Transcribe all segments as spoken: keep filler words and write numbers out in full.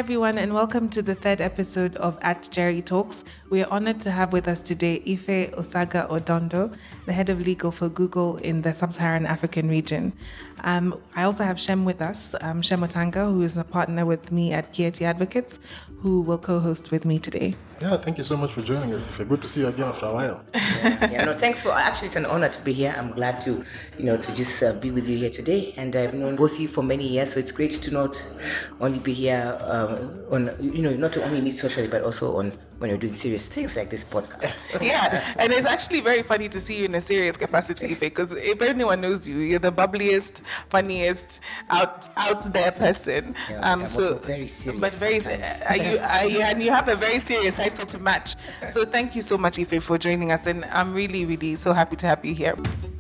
everyone, and welcome to the third episode of At Jerry Talks. We are honored to have with us today Ife Osaga-Odondo, the head of legal for Google in the Sub-Saharan African region. Um, I also have Shem with us, um, Shem Otanga, who is a partner with me at Kieti Advocates, who will co-host with me today. Yeah, thank you so much for joining us. Ife, good to see you again after a while. yeah, yeah, no, thanks for. Actually, it's an honor to be here. I'm glad to, you know, to just uh, be with you here today. And I've known both of you for many years, so it's great to not only be here um, on, you know, not to only meet socially, but also on when you're doing serious things like this podcast. Yeah, and it's actually very funny to see you in a serious capacity, Ife, because if anyone knows you, you're the bubbliest, funniest, out out there person. Yeah, um, I'm so, also very serious. But very, uh, you, uh, and you have a very serious title to match. So thank you so much, Ife, for joining us, and I'm really, really so happy to have you here.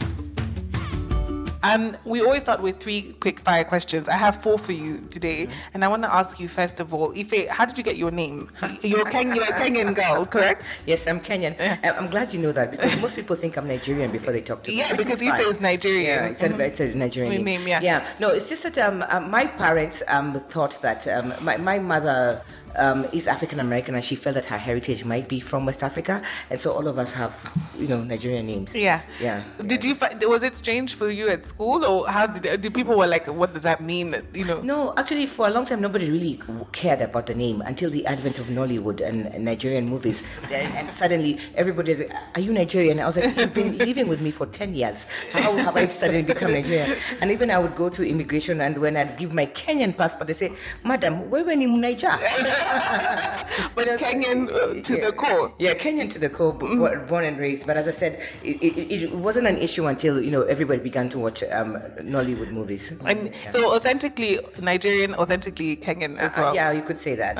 Um, we always start with three quick fire questions. I have four for you today, and I want to ask you first of all, Ife, how did you get your name? You're, Ken, you're a Kenyan girl, correct? Yes, I'm Kenyan. Yeah. I'm glad you know that, because most people think I'm Nigerian before they talk to me. Yeah, because Ife is Nigerian. Yeah, it's, mm-hmm. a, it's a Nigerian name. name. Yeah. Yeah. No, it's just that um, uh, my parents um, thought that um, my, my mother Um, is African American, and she felt that her heritage might be from West Africa, and so all of us have, you know, Nigerian names. Yeah, yeah. Did you find, was it strange for you at school, or how did, did people were like, what does that mean? You know? No, actually, for a long time, nobody really cared about the name until the advent of Nollywood and, and Nigerian movies, and, and suddenly everybody is like, "Are you Nigerian?" I was like, "You've been living with me for ten years. How have I suddenly become Nigerian?" And even I would go to immigration, and when I'd give my Kenyan passport, they say, "Madam, where were you Niger?" But Kenyan uh, to yeah. the core. Yeah, Kenyan to the core, b- mm-hmm. born and raised. But as I said, it, it, it wasn't an issue until, you know, everybody began to watch um, Nollywood movies. And yeah. So authentically Nigerian, authentically Kenyan as well. Uh, yeah, you could say that.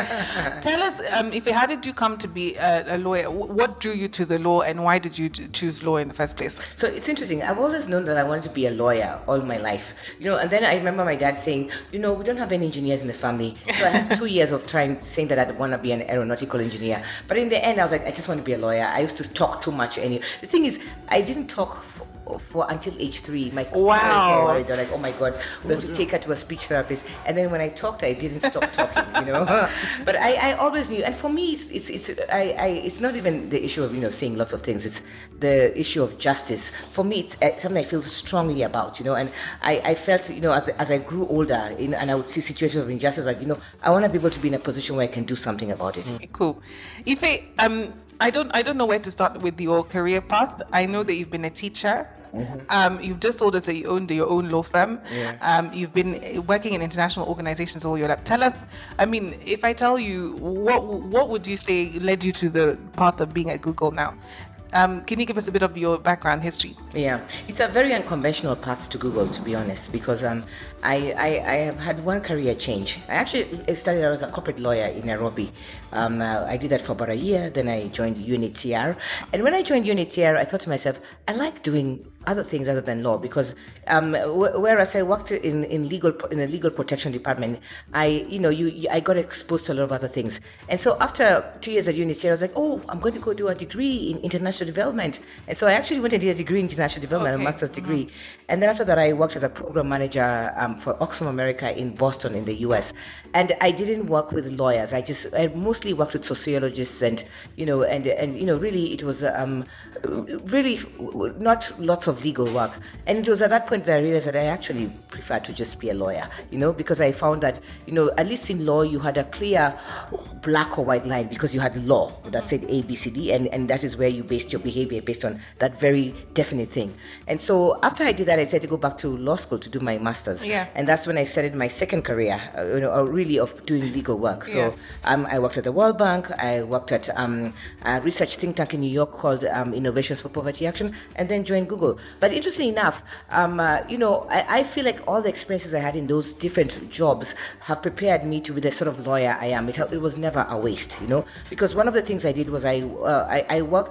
Tell us, um, Ife, how did you come to be a, a lawyer? What drew you to the law, and why did you choose law in the first place? So it's interesting. I've always known that I wanted to be a lawyer all my life. You know, and then I remember my dad saying, you know, we don't have any engineers in the family. So I had two years of trying saying that I want to be an aeronautical engineer, but in the end I was like, I just want to be a lawyer. I used to talk too much. And the thing is, I didn't talk for, for until age three. My wow. They're like, oh my god, we have to take her to a speech therapist. And then when I talked, I didn't stop talking. You know, but I, I always knew. And for me, it's it's, it's I, I it's not even the issue of, you know, saying lots of things. It's the issue of justice. For me, it's something I feel strongly about. You know, and I, I felt, you know, as, as I grew older, you know, and I would see situations of injustice, like, you know, I want to be able to be in a position where I can do something about it. Okay, cool. Ife, um, I don't I don't know where to start with your career path. I know that you've been a teacher. Mm-hmm. Um, you've just told us that you owned your own law firm. Yeah. Um, you've been working in international organizations all your life. Tell us, I mean, if I tell you, what what would you say led you to the path of being at Google now? Um, can you give us a bit of your background history? Yeah, it's a very unconventional path to Google, to be honest, because um, I, I, I have had one career change. I actually started out as a corporate lawyer in Nairobi. Um, uh, I did that for about a year, then I joined U N H C R. And when I joined U N H C R, I thought to myself, I like doing other things other than law, because um, w- whereas I worked in, in legal in a legal protection department, I you know you, you I got exposed to a lot of other things. And so after two years at U N H C R, I was like, oh, I'm going to go do a degree in international development. And so I actually went and did a degree in international development, okay. a master's degree. Mm-hmm. And then after that, I worked as a program manager um, for Oxfam America in Boston in the U S. And I didn't work with lawyers. I just I mostly worked with sociologists, and you know and and you know really it was um, really not lots of legal work. And it was at that point that I realized that I actually prefer to just be a lawyer, you know, because I found that, you know, at least in law you had a clear black or white line, because you had law that said A, B, C, D, and, and that is where you based your behavior based on that very definite thing. And so after I did that, I decided to go back to law school to do my master's. Yeah. And that's when I started my second career, uh, you know, uh, really of doing legal work. So yeah. um, I worked at the World Bank, I worked at um, a research think tank in New York called um, Innovations for Poverty Action, and then joined Google. But interestingly enough, um, uh, you know, I, I feel like all the experiences I had in those different jobs have prepared me to be the sort of lawyer I am. It, it was never a waste, you know, because one of the things I did was I uh, I, I worked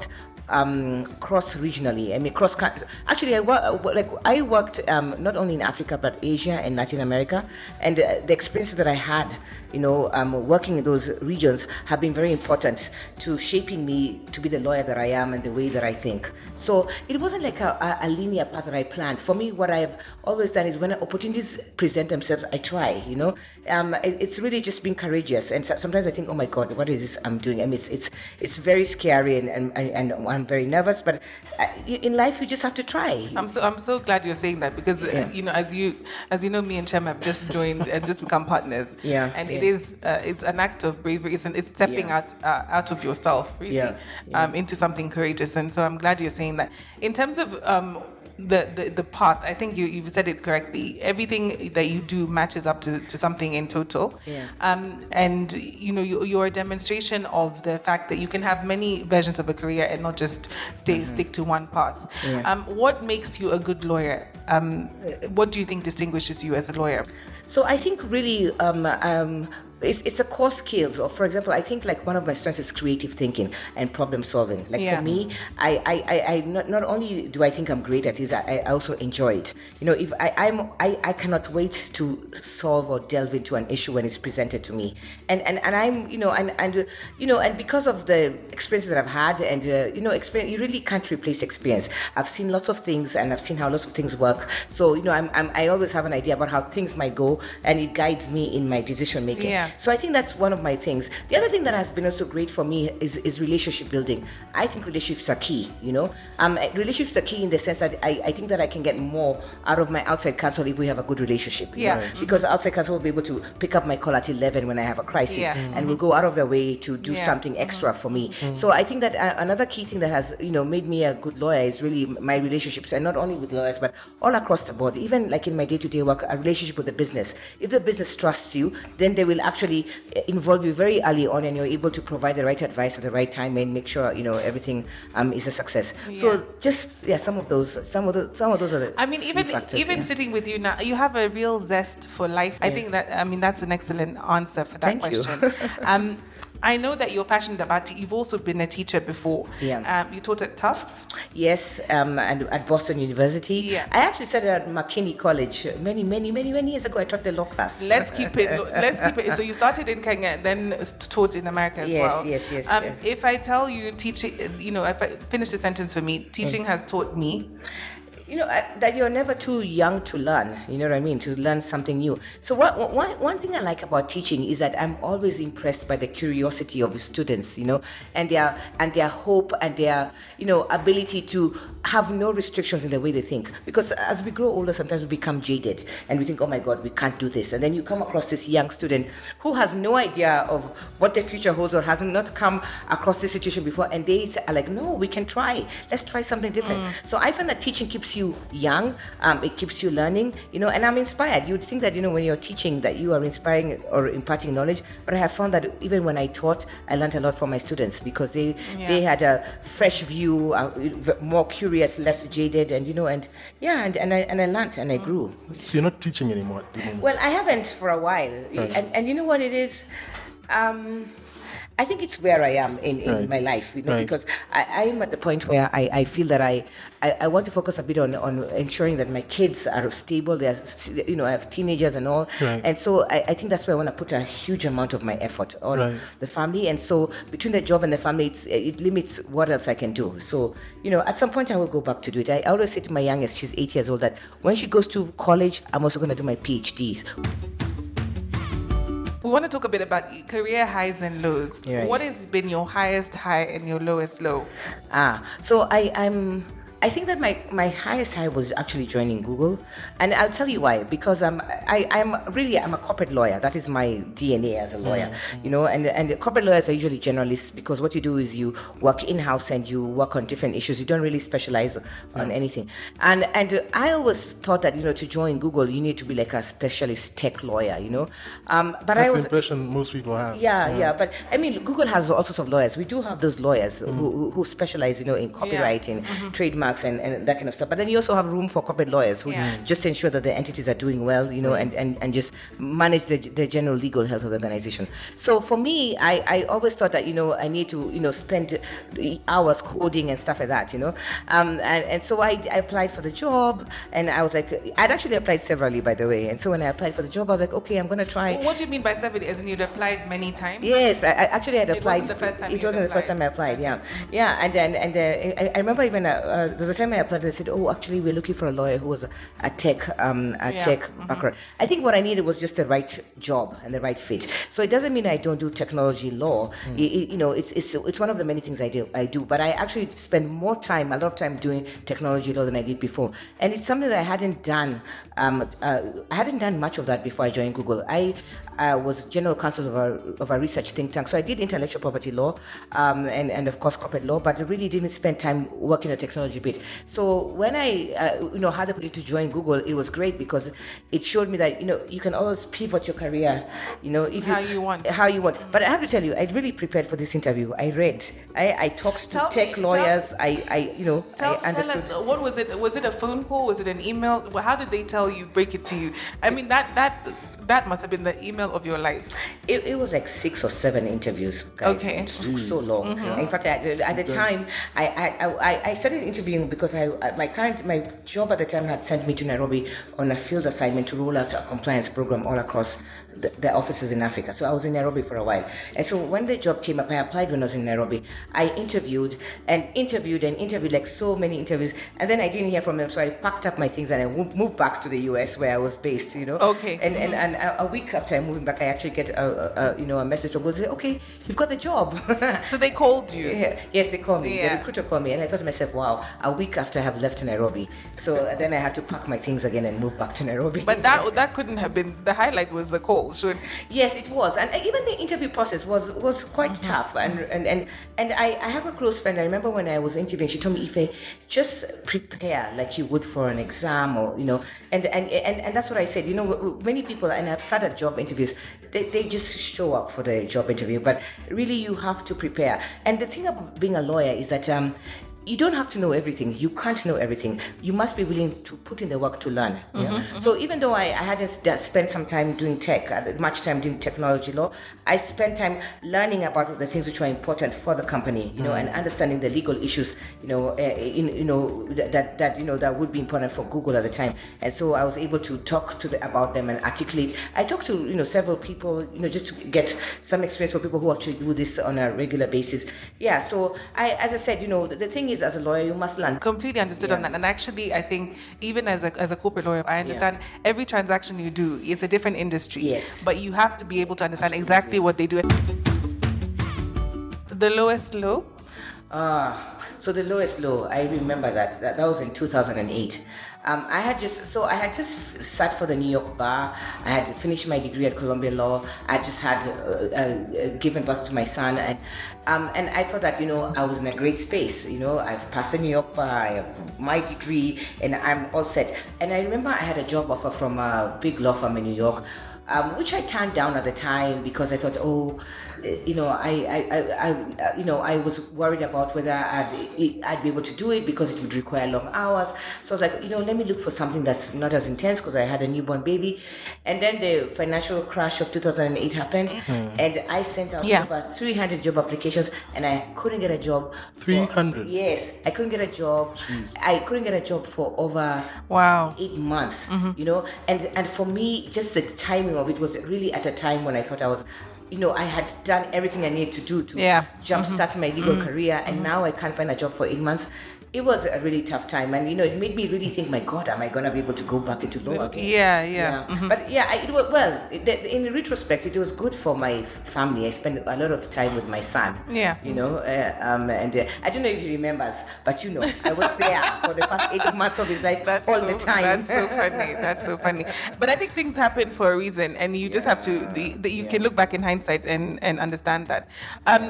um, cross regionally. I mean, cross actually, I work like I worked um, not only in Africa but Asia and Latin America, and uh, the experiences that I had, you know, um, working in those regions have been very important to shaping me to be the lawyer that I am and the way that I think. So it wasn't like a, a linear path that I planned. For me, what I've always done is when opportunities present themselves, I try. You know, um, it, it's really just being courageous. And so, sometimes I think, oh my God, what is this I'm doing? I mean, it's it's it's very scary and and, and, and I'm very nervous. But in life, you just have to try. I'm so I'm so glad you're saying that because yeah. you know, as you as you know, me and Shem have just joined and just become partners. Yeah, and yeah. it is uh, it's an act of bravery. It's, an, it's stepping yeah. out uh, out of yourself, really, yeah. Yeah. Um, into something courageous. And so I'm glad you're saying that. In terms of um, the, the the path, I think you you've said it correctly. Everything that you do matches up to, to something in total. Yeah. Um, and you know, you, you're a demonstration of the fact that you can have many versions of a career and not just stay mm-hmm. stick to one path. Yeah. Um, what makes you a good lawyer? Um, what do you think distinguishes you as a lawyer? So I think really um, um, it's it's a core skills. Or for example, I think like one of my strengths is creative thinking and problem solving. Like yeah. for me, I I, I, I not, not only do I think I'm great at it, I, I also enjoy it. You know, if I I'm I, I cannot wait to solve or delve into an issue when it's presented to me. And and, and I'm you know and and uh, you know and because of the experiences that I've had and uh, you know experience, you really can't replace experience. I've seen lots of things and I've seen how lots of things work. So you know I'm, I'm I always have an idea about how things might go, and it guides me in my decision making. Yeah. So I think that's one of my things. The other thing that has been also great for me is, is relationship building. I think relationships are key, you know. Um, relationships are key in the sense that I, I think that I can get more out of my outside counsel if we have a good relationship. Yeah. Right. Because outside counsel will be able to pick up my call at eleven when I have a crisis yeah. mm-hmm. and will go out of their way to do yeah. something extra mm-hmm. for me. Mm-hmm. So I think that uh, another key thing that has, you know, made me a good lawyer is really my relationships, and not only with lawyers, but all across the board. Even like in my day-to-day work, a relationship with the business. If the business trusts you, then they will actually involve you very early on, and you're able to provide the right advice at the right time and make sure you know everything um, is a success. Yeah. So just yeah, some of those, some of the, some of those are the. I mean, even factors, even yeah. sitting with you now, you have a real zest for life. I Yeah. think that I mean that's an excellent answer for that Thank question. you. um, I know that you're passionate about it. You've also been a teacher before. Yeah. Um, you taught at Tufts. Yes, um, and at Boston University. Yeah. I actually studied at McKinney College many, many, many, many years ago. I taught the law class. Let's keep it. Let's keep it. So you started in Kenya, then taught in America as Yes, well. yes, yes, Um, yeah. If I tell you teaching, you know, if I finish the sentence for me, teaching Mm. has taught me. You know, uh, that you're never too young to learn, you know what I mean, to learn something new. So what, one, one thing I like about teaching is that I'm always impressed by the curiosity of students, you know, and their and their hope and their, you know, ability to have no restrictions in the way they think. Because as we grow older, sometimes we become jaded and we think, oh my God, we can't do this. And then you come across this young student who has no idea of what the future holds or has not come across this situation before. And they are like, no, we can try. Let's try something different. Mm. So I find that teaching keeps you young, um, it keeps you learning, you know, and I'm inspired. You'd think that, you know, when you're teaching that you are inspiring or imparting knowledge, but I have found that even when I taught, I learned a lot from my students because they yeah. they had a fresh view, uh, more curious, less jaded, and, you know, and yeah, and, and I and I learned and I grew. So you're not teaching anymore at the moment? Well, I haven't for a while, Right. and and you know what it is. Um, I think it's where I am in, in Right. my life, you know, Right. because I, I'm at the point where I, I feel that I, I, I want to focus a bit on, on ensuring that my kids are stable. They're, you know, I have teenagers and all. Right. And so I, I think that's where I want to put a huge amount of my effort on Right. the family. And so between the job and the family, it's, it limits what else I can do. So, you know, at some point I will go back to do it. I always say to my youngest, she's eight years old, that when she goes to college, I'm also going to do my PhD. We want to talk a bit about career highs and lows. Right. What has been your highest high and your lowest low? Ah, so I, I'm. I think that my, my highest high was actually joining Google, and I'll tell you why. Because I'm I, I'm really I'm a corporate lawyer. That is my D N A as a lawyer, mm-hmm. you know. And and corporate lawyers are usually generalists because what you do is you work in house and you work on different issues. You don't really specialize mm-hmm. on anything. And and I always thought that, you know, to join Google you need to be like a specialist tech lawyer, you know. Um, but That's I was the impression most people have. Yeah, yeah, yeah, but I mean, Google has all sorts of lawyers. We do have those lawyers mm-hmm. who, who specialize, you know, in copywriting, yeah. mm-hmm. trademark. trademarks and, and that kind of stuff. But then you also have room for corporate lawyers who Yeah. just ensure that the entities are doing well, you know, and, and, and just manage the, the general legal health of the organization. So for me, I, I always thought that, you know, I need to, you know, spend hours coding and stuff like that, you know. Um, and, and so I, I applied for the job, and I was like, I'd actually applied severally, by the way. And so when I applied for the job, I was like, okay, I'm going to try. What do you mean by severally? As in you'd applied many times? Yes, I, I actually had It applied. wasn't the first time It you'd wasn't the first applied. time I applied. Yeah, yeah, and and, and uh, I, I remember even uh, uh, there was a time I applied and they said, oh, actually, we're looking for a lawyer who was a, a tech, um, a Yeah. tech Mhm. background. I think what I needed was just the right job and the right fit. So it doesn't mean I don't do technology law. Mm. It, it- you know, it's it's it's one of the many things I do. I do, but I actually spend more time, a lot of time doing technology law than I did before, and it's something that I hadn't done. Um, uh, I hadn't done much of that before I joined Google. I uh, was general counsel of a, of a research think tank, so I did intellectual property law um, and, and of course corporate law, but I really didn't spend time working a technology bit. So when I uh, you know had the opportunity to join Google, it was great because it showed me that you know you can always pivot your career, you know, if How you want. how you want. But I have to tell you, I really prepared for this interview. I read, I, I talked to Tell tech me- lawyers. I, I you know Tell, I understood. tell us, what was it? Was it a phone call? Was it an email? Well, how did they tell you, break it to you? I mean, that that that must have been the email of your life. It, it was like six or seven interviews, guys. Okay. It took so long. Mm-hmm. In fact, I, at the time, I, I, I, I started interviewing because I, my current my job at the time had sent me to Nairobi on a field assignment to roll out a compliance program all across the, the offices in Africa. So I was in Nairobi for a while. And so when the job came up, I applied when I was in Nairobi. I interviewed and interviewed and interviewed, like so many interviews. And then I didn't hear from them. So I packed up my things and I wo- moved back to the U S where I was based, you know. Okay. And, and, and a, a week after I'm moving back, I actually get a, a, a you know a message from Google to say, okay, you've got the job. So they called you. Yeah. Yes, they called me. Yeah. The recruiter called me, and I thought to myself, wow, a week after I have left Nairobi. So then I had to pack my things again and move back to Nairobi. But that that couldn't have been the highlight. Was the call? Should Yes, it was, and even the interview process was was quite Mm-hmm. tough. And and and, and I, I have a close friend. I remember when I was interviewing, she told me, Ife, just prepare like you would for an exam, or you know. And and and, and that's what I said. You know, many people, and I've sat at job interviews, they, they just show up for the job interview, but really you have to prepare. And the thing about being a lawyer is that um. You don't have to know everything. You can't know everything. You must be willing to put in the work to learn. Yeah? So even though I, I hadn't st- spent some time doing tech, uh, much time doing technology law, I spent time learning about the things which were important for the company, you know, and understanding the legal issues, you know, uh, in, you know that that you know that would be important for Google at the time. And so I was able to talk to the, about them and articulate. I talked to you know several people, you know, just to get some experience for people who actually do this on a regular basis. Yeah. So I, as I said, you know, the, the thing is, as a lawyer, you must learn. completely understood on Yeah. that. And actually, I think even as a as a corporate lawyer, I understand every transaction you do is a different industry. Yes. But you have to be able to understand exactly what they do. The lowest low. Ah, so the lowest low, I remember that. That, that was in two thousand eight. Um, I had just, so I had just sat for the New York bar. I had finished my degree at Columbia Law. I just had uh, uh, given birth to my son. And, um, and I thought that, you know, I was in a great space. You know, I've passed the New York bar, I have my degree, and I'm all set. And I remember I had a job offer from a big law firm in New York, um, which I turned down at the time because I thought, oh, you know, I, I, I, I, you know, I was worried about whether I'd, I'd be able to do it because it would require long hours. So I was like, you know, let me look for something that's not as intense because I had a newborn baby. And then the financial crash of two thousand eight happened, mm-hmm. and I sent out Yeah. over three hundred job applications, and I couldn't get a job. for- three hundred? Yes, I couldn't get a job. I couldn't get a job for over Wow. eight months, you know, and and for me, just the timing of it was really at a time when I thought I was, you know, I had done everything I needed to do to Yeah. jumpstart my legal career, and now I can't find a job for eight months. It was a really tough time, and you know, it made me really think, my God, am I gonna be able to go back into law again? Yeah, yeah. Mhm. But yeah, I, it was, well, it, in retrospect, it was good for my family. I spent a lot of time with my son. Yeah. You know, uh, um, and uh, I don't know if he remembers, but you know, I was there for the first eight months of his life That's all so, the time. That's so funny. That's so funny. But I think things happen for a reason, and you just have to. The, the, you can look back in hindsight and and understand that. Um,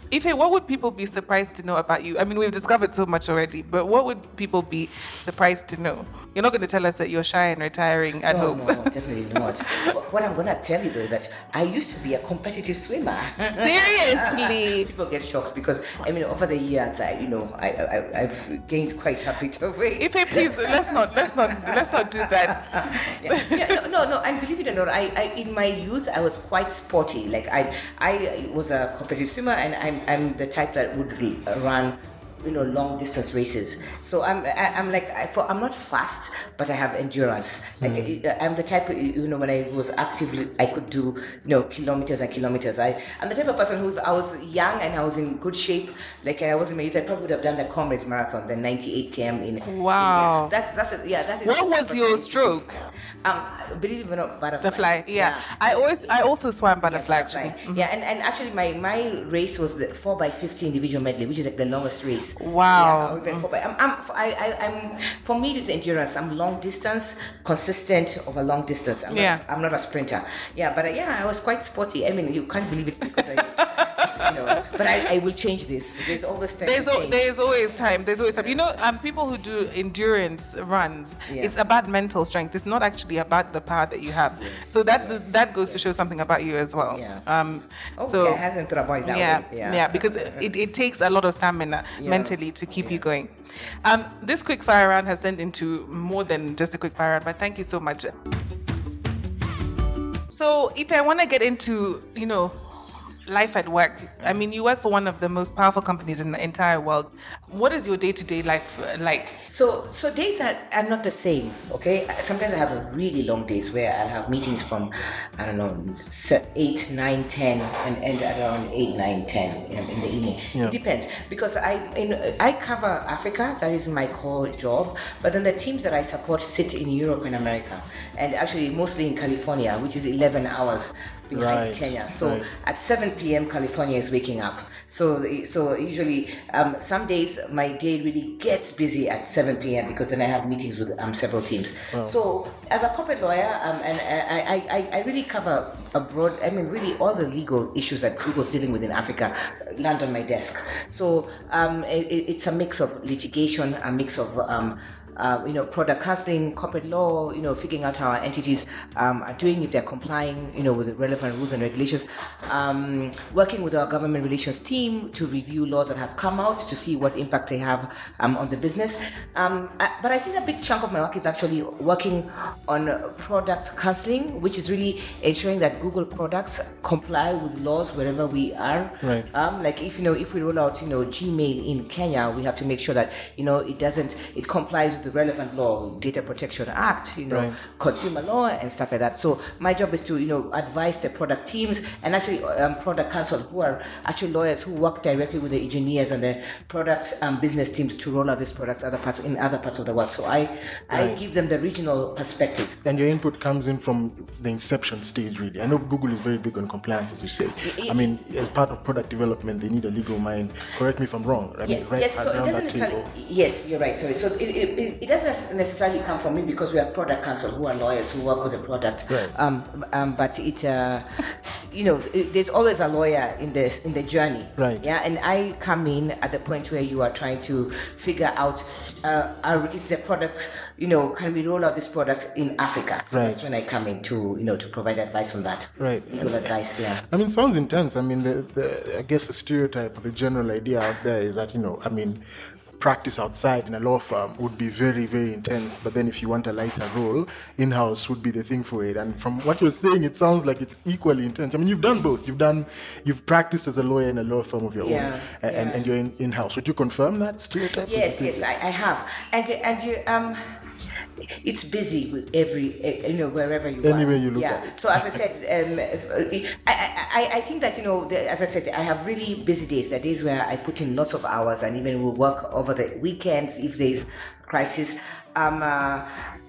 Ife, what would people be surprised to know about you? I mean, we've discovered so much already, but what would people be surprised to know? You're not going to tell us that you're shy and retiring at no, home. No, definitely not. What I'm going to tell you though is that I used to be a competitive swimmer. Seriously? People get shocked because, I mean, over the years, I, you know, I, I, I've gained quite a bit of weight. Ife, please, let's not, let's not, let's not do that. yeah, yeah, no, no, no, and believe it or not, I, I, in my youth, I was quite sporty. Like I, I was a competitive swimmer, and I'm, I'm the type that would run, you know, long distance races. So I'm, I, I'm like, I, for, I'm not fast, but I have endurance. Like mm. I'm the type, you know, when I was active, I could do, you know, kilometers and kilometers. I, I'm the type of person who, if I was young and I was in good shape, like I was in my youth, I probably would have done the Comrades Marathon, the ninety-eight kilometers in. Wow. In, yeah, that's that's a, yeah. That's what was your stroke? Um, believe it or not, butterfly. Butterfly. Yeah. yeah. I always, I also swam butterfly yeah, actually. Mm-hmm. Yeah, and, and actually my, my race was the four by fifty individual medley, which is like the longest race. Wow. Yeah, four by, I'm, I'm, I, I, I'm, for me, it's endurance. I'm long distance, consistent over long distance. I'm yeah. Not, I'm not a sprinter. Yeah, but uh, yeah, I was quite sporty. I mean, you can't believe it because I, you know, but I, I will change this. There's always time. There's, o- there's always time. There's always time. You know, um, people who do endurance runs, yeah. it's about mental strength. It's not actually about the power that you have. Yes. So that yes. that goes yes. to show something about you as well. Yeah. Um, okay, so I hadn't thought about it that yeah, way. Yeah, yeah, because it, it takes a lot of stamina yeah. mentally to keep yeah. you going. Um, this quick fire round has turned into more than just a quick fire round, but thank you so much. So, Ife, I want to get into, you know, life at work. I mean, you work for one of the most powerful companies in the entire world. What is your day-to-day life like? So, so days are, are not the same, okay? Sometimes I have really long days where I'll have meetings from, I don't know, eight, nine, ten, and end at around eight, nine, ten in, in the evening. Yeah. It depends, because I in, I cover Africa, that is my core job, but then the teams that I support sit in Europe and America, and actually mostly in California, which is eleven hours behind right. Kenya. So right. at seven p.m. California is waking up. So so usually um, some days my day really gets busy at seven p.m. because then I have meetings with um, several teams. Wow. So as a corporate lawyer, um, and I, I, I really cover a broad, I mean really all the legal issues that Google's dealing with in Africa land on my desk. So um, it, it's a mix of litigation, a mix of um, Uh, you know, product counseling, corporate law, you know, figuring out how our entities um, are doing, if they're complying, you know, with the relevant rules and regulations. Um, working with our government relations team to review laws that have come out to see what impact they have um, on the business. Um, I, but I think a big chunk of my work is actually working on product counseling, which is really ensuring that Google products comply with laws wherever we are. Right. Um, like if you know, if we roll out, you know, Gmail in Kenya, we have to make sure that you know it doesn't, it complies with the relevant law, Data Protection Act, you know, right. consumer law and stuff like that. So my job is to, you know, advise the product teams and actually um, product counsel who are actually lawyers who work directly with the engineers and the product um, business teams to roll out these products other parts in other parts of the world. So I, right. I give them the regional perspective. And your input comes in from the inception stage, really. I know Google is very big on compliance, as you say. It, I mean, as part of product development, they need a legal mind. Correct me if I'm wrong. I yeah, mean, right yes, so it doesn't necessarily, yes, you're right. Sorry. So it, it, it doesn't necessarily come from me because we have product counsel who are lawyers who work with the product. Right. Um, um, but it, uh, you know, it, there's always a lawyer in the in the journey. Right. Yeah, and I come in at the point where you are trying to figure out, uh, are, is the product, you know, can we roll out this product in Africa? So right. that's when I come in to, you know, to provide advice on that. Right. Legal and, advice. Yeah. I mean, sounds intense. I mean, the, the I guess the stereotype, the general idea out there is that, you know, I mean, practice outside in a law firm would be very, very intense. But then if you want a lighter role, in-house would be the thing for it. And from what you're saying, it sounds like it's equally intense. I mean, you've done both. You've done, you've practiced as a lawyer in a law firm of your yeah, own, and, yeah. and you're in, in-house. Would you confirm that stereotype? Yes, yes, I, I have. And and you um. It's busy with every, you know, wherever you Anywhere are. Anywhere you look yeah. at it. So as I said, um, I, I, I think that, you know, the, as I said, I have really busy days. The days where I put in lots of hours and even will work over the weekends if there's crisis. Um, uh,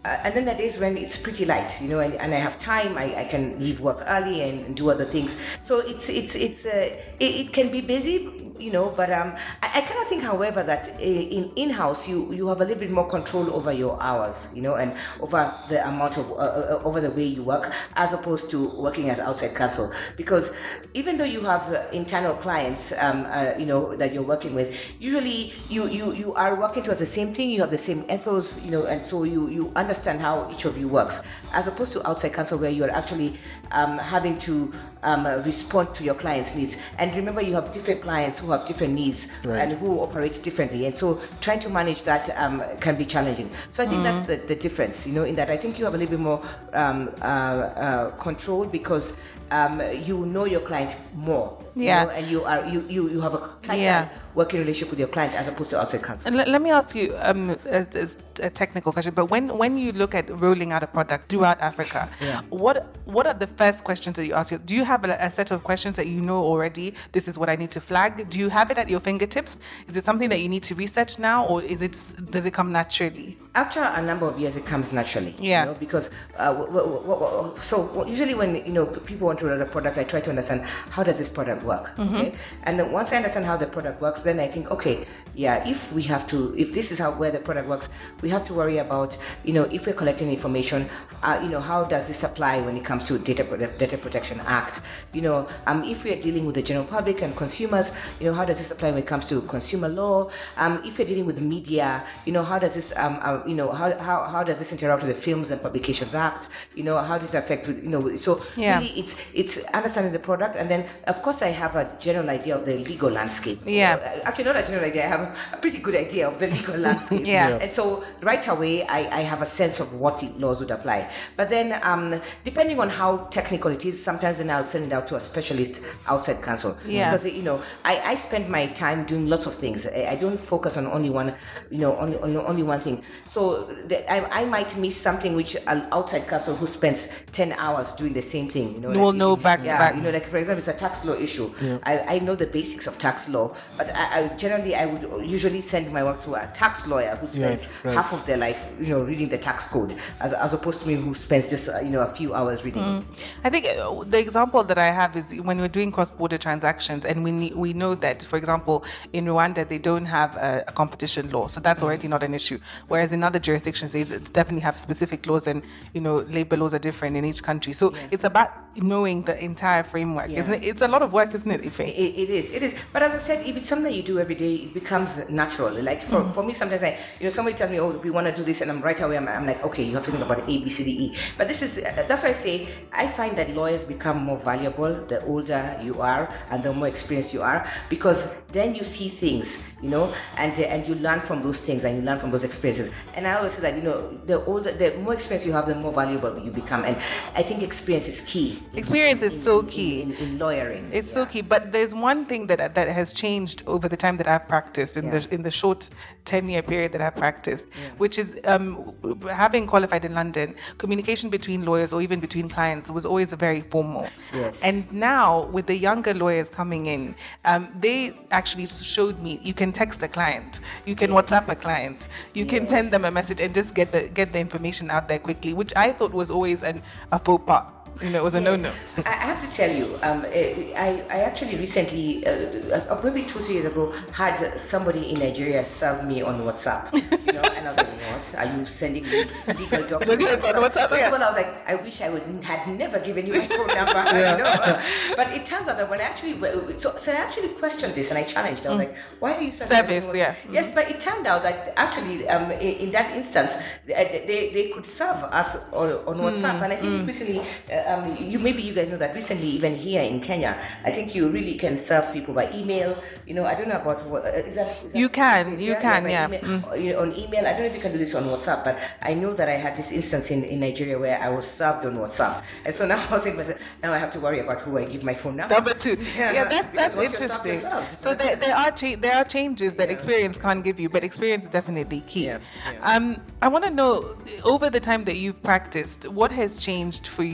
uh, and then there are days when it's pretty light, you know, and, and I have time. I, I can leave work early and, and do other things. So it's it's it's uh, it, it can be busy. You know, but um, I, I kind of think, however, that in in-house you you have a little bit more control over your hours, you know, and over the amount of uh, uh, over the way you work, as opposed to working as outside counsel. Because even though you have uh, internal clients, um, uh, you know, that you're working with, usually you you you are working towards the same thing. You have the same ethos, you know, and so you you understand how each of you works, as opposed to outside counsel where you are actually um, having to um, uh, respond to your clients' needs. And remember, you have different clients who have different needs, right, and who operate differently, and so trying to manage that um, can be challenging. So I think mm. that's the, the difference, you know, in that I think you have a little bit more um, uh, uh, control because um, you know your client more, yeah, you know, and you are you you, you have a tighter yeah. working relationship with your client as opposed to outside counsel. And let, let me ask you um, a, a technical question, but when when you look at rolling out a product throughout Africa, yeah. what what are the first questions that you ask? Do you have a, a set of questions that you know already? This is what I need to flag. Do you have it at your fingertips? Is it something that you need to research now, or is it does it come naturally? After a number of years, it comes naturally. Yeah. You know, because uh, w- w- w- so usually when you know people want to run a product, I try to understand how does this product work. Mm-hmm. Okay. And then once I understand how the product works, then I think, okay, yeah, if we have to, if this is how where the product works, we have to worry about, you know, if we're collecting information, uh, you know, how does this apply when it comes to data data protection act? You know, um, if we are dealing with the general public and consumers, you know, how does this apply when it comes to consumer law? Um, if you're dealing with media, you know, how does this, um, uh, you know, how, how how does this interact with the Films and Publications Act? You know, how does it affect, with, you know, so yeah. really it's it's understanding the product, and then of course I have a general idea of the legal landscape. Yeah. You know, actually, not a general idea. I have a pretty good idea of the legal landscape. yeah. And so right away, I, I have a sense of what laws would apply. But then, um, depending on how technical it is, sometimes then I'll send it out to a specialist outside counsel. Yeah. Because you know, I, I spend my time doing lots of things. I, I don't focus on only one, you know, only only, only one thing. So the, I I might miss something which an outside counsel who spends ten hours doing the same thing. You know, we'll like, know back yeah, to back. You know, like for example, it's a tax law issue. Yeah. I, I know the basics of tax law, but I, I generally I would usually send my work to a tax lawyer who spends yeah, right. half of their life, you know, reading the tax code, as, as opposed to me who spends just uh, you know a few hours reading mm. it. I think uh, the example that I have is when we're doing cross-border transactions, and we need, we know that, for example, in Rwanda they don't have a, a competition law, so that's already not an issue. Whereas in other jurisdictions, they definitely have specific laws, and you know, labor laws are different in each country. So yeah. it's about knowing the entire framework, yeah. isn't it? It's a lot of work, isn't it, Ife? It, it is, it is. But as I said, if it's something you do every day, it becomes natural. Like for, mm. for me, sometimes I, you know, somebody tells me, oh, we want to do this, and I'm right away, I'm, I'm like, okay, you have to think about A, B, C, D, E. But this is, that's why I say, I find that lawyers become more valuable the older you are and the more experienced you are, because then you see things, you know, and and you learn from those things, and you learn from those experiences. And I always say that, you know, the older, the more experience you have, the more valuable you become. And I think experience is key. Experience in, is so in, key. In, in, in lawyering. It's yeah. so key. But there's one thing that that has changed over the time that I've practiced, in yeah. the in the short ten-year period that I've practiced, yeah. which is um, having qualified in London, communication between lawyers or even between clients was always very formal. Yes. And now with the younger lawyers coming in, um, they actually showed me you can text a client, you can yes. WhatsApp a client, you yes. can send them a message and just get the get the information out there quickly, which I thought was always an, a faux pas. You know, it was a yes. no-no. I have to tell you, um, I, I actually recently, uh, maybe two, three years ago, had somebody in Nigeria serve me on WhatsApp. You know, and I was like, what? Are you sending me legal documents on WhatsApp? First of all, I was like, I wish I would had never given you my phone number. Yeah. You know? But it turns out that when I actually, so, so I actually questioned this and I challenged. I was mm. like, why are you sending service? Yeah. Yes, but it turned out that actually, um, in, in that instance, they, they could serve us on, on WhatsApp. Mm. And I think mm. recently, uh, Um, you maybe you guys know that recently, even here in Kenya, I think you really can serve people by email. You know, I don't know about what is that. Is that you can, is you that, can, yeah. yeah. Email, mm. you know, on email, I don't know if you can do this on WhatsApp, but I know that I had this instance in, in Nigeria where I was served on WhatsApp, and so now I was saying myself, now I have to worry about who I give my phone number. Number two, yeah, yeah that's that's interesting. So there, there are cha- there are changes that yeah. experience can't give you, but experience is definitely key. Yeah. Yeah. Um, I want to know, over the time that you've practiced, what has changed for you in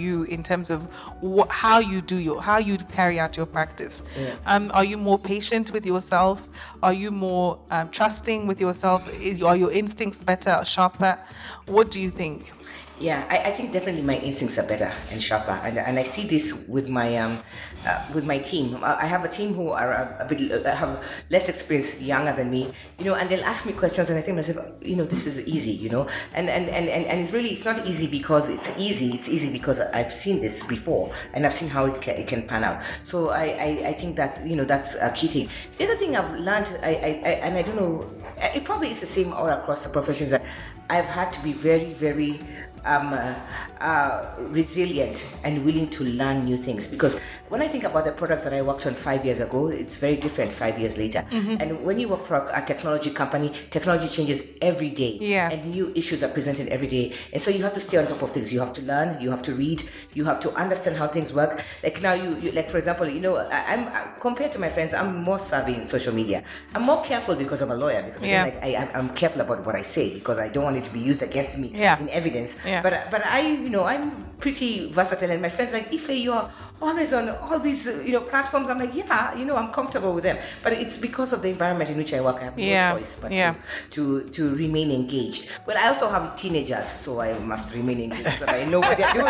in terms of wh- how you do your, how you carry out your practice. Yeah. Um, are you more patient with yourself? Are you more um, trusting with yourself? Is, are your instincts better, sharper? What do you think? Yeah, I, I think definitely my instincts are better and sharper, and, and I see this with my um, uh, with my team. I have a team who are a, a bit uh, have less experience, younger than me, you know, and they'll ask me questions, and I think to myself, you know, this is easy, you know, and and, and, and and it's really it's not easy because it's easy. It's easy because I've seen this before, and I've seen how it can, it can pan out. So I, I, I think that you know that's a key thing. The other thing I've learned, I, I, I and I don't know, it probably is the same all across the professions, that I've had to be very very um, uh, uh, resilient and willing to learn new things, because when I think about the products that I worked on five years ago, it's very different five years later. Mm-hmm. And when you work for a, a technology company, technology changes every day, yeah. and new issues are presented every day, and so you have to stay on top of things. You have to learn, you have to read, you have to understand how things work. Like now, you, you like for example, you know, I, I'm I, compared to my friends, I'm more savvy in social media. I'm more careful because I'm a lawyer, because yeah. again, like I, I'm careful about what I say, because I don't want it to be used against me yeah. in evidence. Yeah. But but I, you know, I'm pretty versatile, and my friends like, Ife, you're always on all these, you know, platforms. I'm like, yeah, you know, I'm comfortable with them. But it's because of the environment in which I work. I have no yeah. choice but yeah. to, to to remain engaged. Well, I also have teenagers, so I must remain engaged so that I know what they're doing.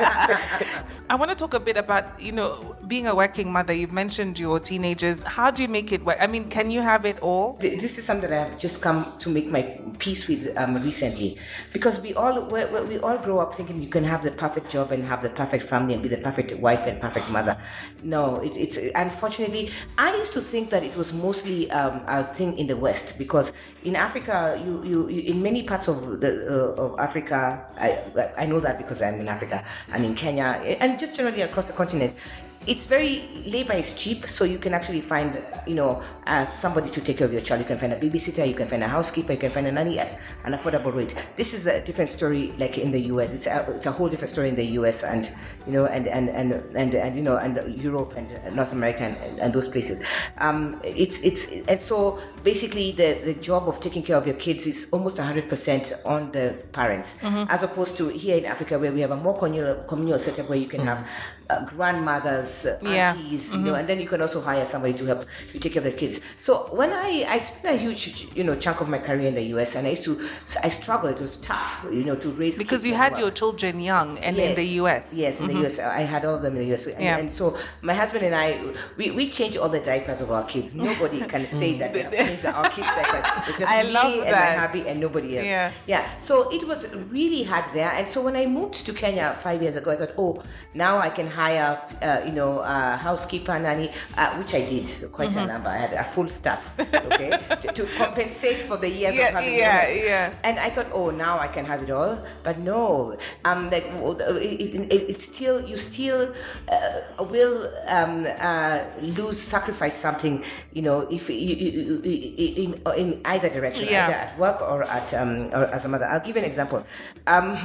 I want to talk a bit about, you know, being a working mother. You've mentioned your teenagers. How do you make it work? I mean, can you have it all? This is something that I've just come to make my peace with um, recently, because we all we, we all grow up thinking you can have the perfect job and have the perfect family and be the perfect wife and perfect mother. No, it, it's unfortunately, I used to think that it was mostly um, a thing in the West, because in Africa, you, you, you in many parts of the uh, of Africa, I I know that because I'm in Africa, and in Kenya, and just generally across the continent, it's very, labor is cheap, so you can actually find, you know, uh, somebody to take care of your child. You can find a babysitter, you can find a housekeeper, you can find a nanny at an affordable rate. This is a different story, like in the U S. It's a, it's a whole different story in the U S and, you know, and and and and, and you know, and Europe and North America and, and those places. Um, it's it's and so basically the the job of taking care of your kids is almost one hundred percent on the parents, mm-hmm. as opposed to here in Africa, where we have a more communal communal setup where you can mm-hmm. have uh, grandmothers, uh, yeah. aunties, mm-hmm. you know, and then you can also hire somebody to help you take care of the kids. So when I, I spent a huge, you know, chunk of my career in the U S, and I used to, I struggled, it was tough, you know, to raise because you had your children young and yes. in the U S. Yes, in mm-hmm. the U S. I had all of them in the U S. And, yeah. and so my husband and I, we, we changed all the diapers of our kids. Nobody can say that they have changed our kids' diapers. It's just I me love and that. my hubby and nobody else. Yeah. Yeah. So it was really hard there. And so when I moved to Kenya five years ago, I thought, oh, now I can hire, uh, you know, a housekeeper, nanny, uh, which I did quite mm-hmm. a number. I had a full staff, okay, to, to compensate for the years yeah, of having yeah, them. yeah. And I thought, oh, now I can have it all. But no, um, like it, it, it, it's still, you still uh, will um, uh, lose, sacrifice something, you know, if you, you, you, in, in either direction, yeah. either at work or at um, or as a mother. I'll give you an example. Um,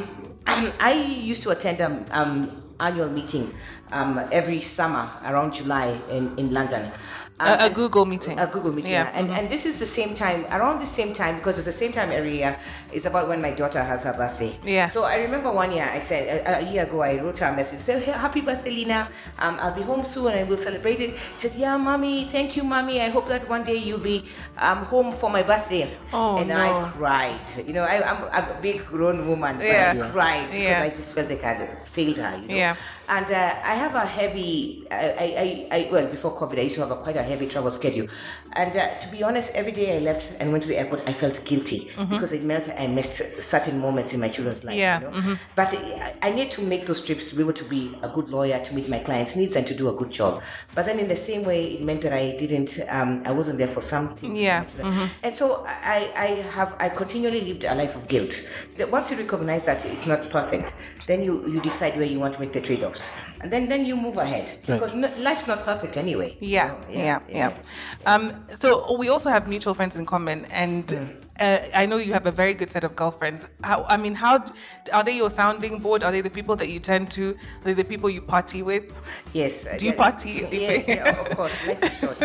I used to attend um, um annual meeting um, every summer around July in, in London. Um, a, a Google meeting. A Google meeting, yeah. yeah. And, mm-hmm. and this is the same time, around the same time, because it's the same time every year, it's about when my daughter has her birthday. Yeah. So I remember one year, I said, a, a year ago, I wrote her a message, said, hey, happy birthday, Lina. Um, I'll be home soon and we'll celebrate it. She says, yeah, mommy, thank you, mommy. I hope that one day you'll be um, home for my birthday. Oh, and no. I cried. You know, I, I'm, I'm a big grown woman, but yeah. I yeah. cried because yeah. I just felt like I had failed her, you know. Yeah. And uh, I have a heavy, I, I, I, well, before COVID, I used to have a quite a heavy travel schedule. And uh, to be honest, every day I left and went to the airport, I felt guilty mm-hmm. because it meant I missed certain moments in my children's life. Yeah. You know? mm-hmm. But I, I need to make those trips to be able to be a good lawyer, to meet my clients' needs and to do a good job. But then in the same way, it meant that I didn't, um, I wasn't there for some things. Yeah. Mm-hmm. And so I, I have, I continually lived a life of guilt. Once you recognize that it's not perfect, then you, you decide where you want to make the trade-offs. And then, then you move ahead. Right. Because no, life's not perfect anyway. Yeah, So, yeah, yeah. yeah. Um, so we also have mutual friends in common, and mm. uh, I know you have a very good set of girlfriends. How, I mean, how are they your sounding board? Are they the people that you tend to? Are they the people you party with? Yes. Do you uh, party? Yes, yeah, of course. Life is short.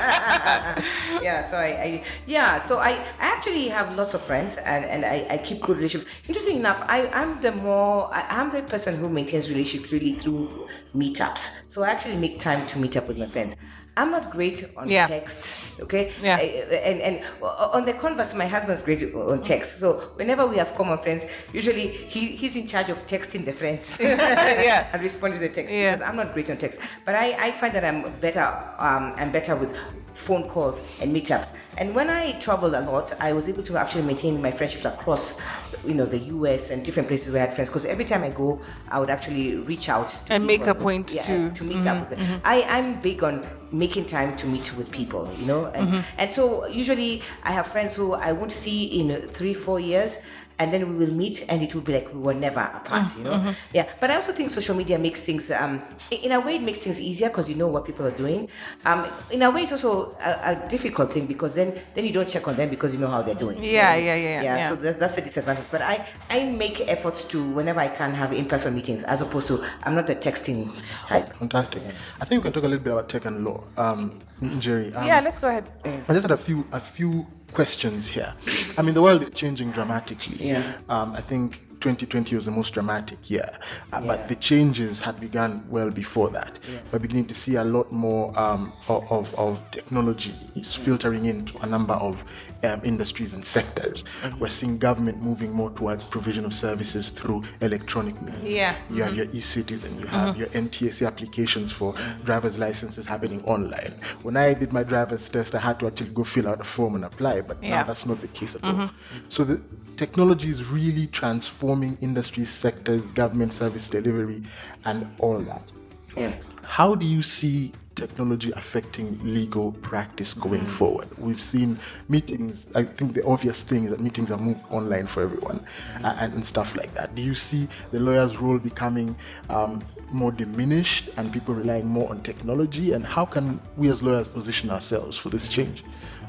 yeah. So I, I, yeah. So I actually have lots of friends, and, and I, I keep good relationships. Interesting enough, I am the more I, I'm the person who maintains relationships really through meetups. So I actually make time to meet up with my friends. I'm not great on yeah. text, okay? Yeah. I, and and on the converse, my husband's great on text. So whenever we have common friends, usually he, he's in charge of texting the friends yeah. and responding to the text. Yeah. Because I'm not great on text, but I, I find that I'm better. Um, I'm better with phone calls and meetups. And when I traveled a lot, I was able to actually maintain my friendships across, you know, the U S and different places where I had friends. Because every time I go, I would actually reach out to and people. make a point yeah, to to meet mm-hmm, up with them. Mm-hmm. I I'm big on making time to meet with people, you know, and Mm-hmm. and so usually I have friends who I won't see in three four years. And then we will meet, and it will be like we were never apart, you know. Mm-hmm. Yeah, but I also think social media makes things, um, in a way, it makes things easier because you know what people are doing. Um, in a way, it's also a, a difficult thing because then, then you don't check on them because you know how they're doing. Yeah, you know? yeah, yeah, yeah, yeah. yeah. So that's that's the disadvantage. But I, I make efforts to whenever I can have in-person meetings as opposed to I'm not a texting type. Fantastic. I think we can talk a little bit about tech and law. Um, Jerry. Um, yeah, let's go ahead. I just had a few a few questions here. I mean, the world is changing dramatically. Yeah. Um, I think twenty twenty was the most dramatic year, uh, Yeah. but the changes had begun well before that. Yeah. We're beginning to see a lot more um, of, of, of technology is filtering into a number of um, industries and sectors. Mm-hmm. We're seeing government moving more towards provision of services through electronic means. Yeah. You have your e-citizen, you have your N T S A applications for driver's licenses happening online. When I did my driver's test, I had to actually go fill out a form and apply, but Yeah. now that's not the case at all. So the technology is really transforming industries, sectors, government service delivery, and all that. Yeah. How do you see technology affecting legal practice going forward? We've seen meetings, I think the obvious thing is that meetings are moved online for everyone uh, and, and stuff like that. Do you see the lawyer's role becoming um, more diminished and people relying more on technology? And how can we as lawyers position ourselves for this change?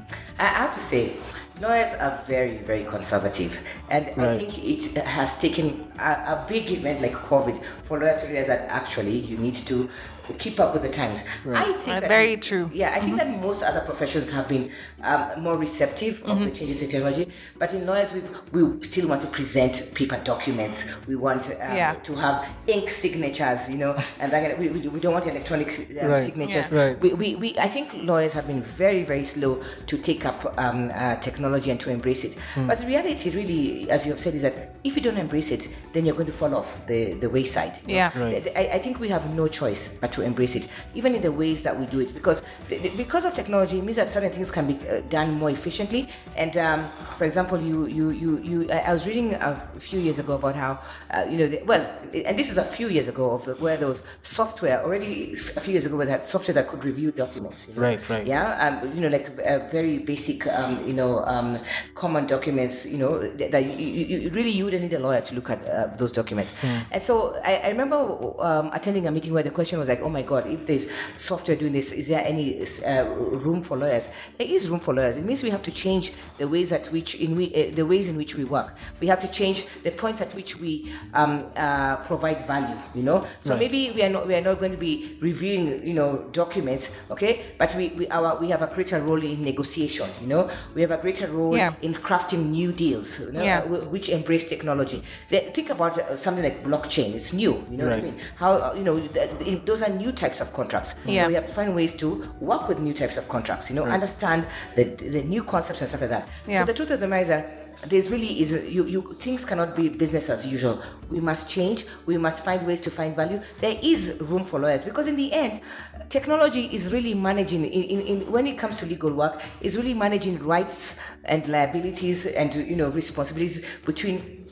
I have to say, lawyers are very, very conservative, and I Right. think it has taken a, a big event like COVID for lawyers to realize that actually you need to keep up with the times. I think Uh, that, very true. Yeah, I think that most other professions have been um, more receptive of the changes in technology, but in lawyers we we still want to present paper documents. We want um, Yeah. to have ink signatures, you know, and that, we, we we don't want electronic um, Right. signatures. Yeah. Right. We, we, we, I think lawyers have been very, very slow to take up um, uh, technology and to embrace it. But the reality, really, as you have said, is that if you don't embrace it, then you're going to fall off the, the wayside. you know. Yeah. Right. I, I think we have no choice but to embrace it, even in the ways that we do it, because because of technology, it means that certain things can be uh, done more efficiently. And um, for example, you, you, you, you, I I was reading a few years ago about how, uh, you know, the, well, and this is a few years ago of where there was software already a few years ago where they had software that could review documents. you know. Right, right. Yeah, um, you know, like uh, very basic, um, you know, um, common documents. You know, that that you, you, you really you wouldn't need a lawyer to look at uh, those documents. And so I, I remember um, attending a meeting where the question was like, "Oh my God, if there's software doing this, is there any uh, room for lawyers?" There is room for lawyers. It means we have to change the ways at which in we uh, the ways in which we work. We have to change the points at which we um, uh, provide value. You know, so Right. maybe we are not we are not going to be reviewing you know documents, okay? But we we our we have a greater role in negotiation. You know, we have a greater role Yeah. in crafting new deals, you know, Yeah. uh, which embrace technology. They- Think about uh, something like blockchain. It's new. You know what I Right. mean? How uh, you know th- th- those are new types of contracts. Yeah. So we have to find ways to work with new types of contracts. You know, understand the the new concepts and stuff like that. Yeah. So the truth of the matter is that there's really is you, you things cannot be business as usual. We must change. We must find ways to find value. There is room for lawyers because in the end, technology is really managing in, in, in when it comes to legal work, is really managing rights and liabilities and you know responsibilities between